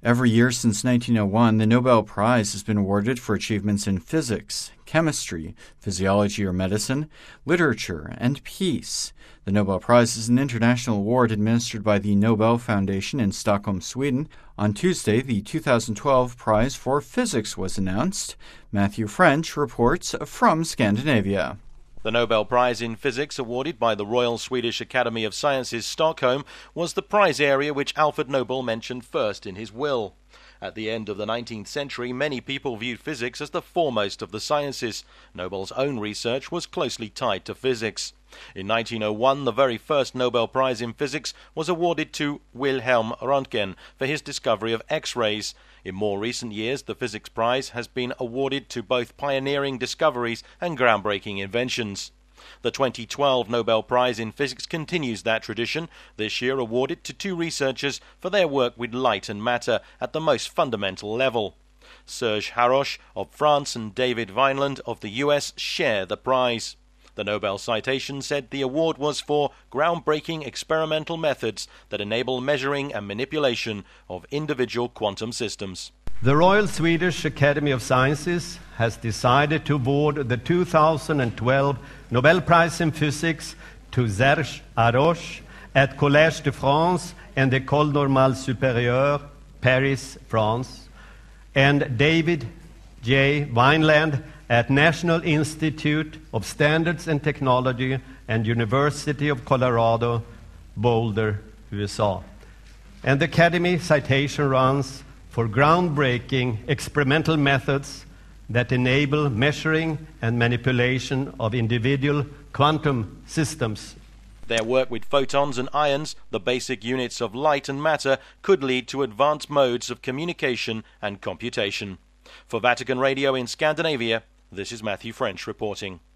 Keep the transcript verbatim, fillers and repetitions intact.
Every year since nineteen oh one, the Nobel Prize has been awarded for achievements in physics, chemistry, physiology or medicine, literature, and peace. The Nobel Prize is an international award administered by the Nobel Foundation in Stockholm, Sweden. On Tuesday, the two thousand twelve Prize for Physics was announced. Matthew French reports from Scandinavia. The Nobel Prize in Physics, awarded by the Royal Swedish Academy of Sciences, Stockholm, was the prize area which Alfred Nobel mentioned first in his will. At the end of the nineteenth century, many people viewed physics as the foremost of the sciences. Nobel's own research was closely tied to physics. In nineteen oh one, the very first Nobel Prize in Physics was awarded to Wilhelm Röntgen for his discovery of X-rays. In more recent years, the Physics Prize has been awarded to both pioneering discoveries and groundbreaking inventions. The twenty twelve Nobel Prize in Physics continues that tradition, this year awarded to two researchers for their work with light and matter at the most fundamental level. Serge Haroche of France and David Vineland of the U S share the prize. The Nobel citation said the award was for groundbreaking experimental methods that enable measuring and manipulation of individual quantum systems. The Royal Swedish Academy of Sciences has decided to award the two thousand twelve Nobel Prize in Physics to Serge Haroche at Collège de France and École Normale Supérieure, Paris, France, and David J. Vineland at National Institute of Standards and Technology and University of Colorado, Boulder, U S A. And the Academy citation runs for groundbreaking experimental methods that enable measuring and manipulation of individual quantum systems. Their work with photons and ions, the basic units of light and matter, could lead to advanced modes of communication and computation. For Vatican Radio in Scandinavia, this is Matthew French reporting.